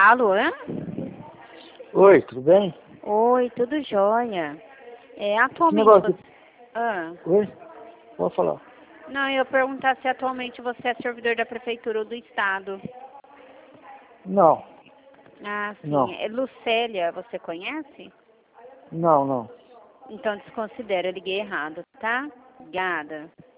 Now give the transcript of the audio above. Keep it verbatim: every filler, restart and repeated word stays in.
Alô? Hã? Oi, tudo bem? Oi, tudo jóia. É, Que atualmente negócio? você... Ah, Oi? Pode falar. não, eu ia perguntar se atualmente você é servidor da prefeitura ou do estado. Não, Ah, sim. não, É Lucélia, você conhece? não, não. Então desconsidera, eu liguei errado, tá? Obrigada.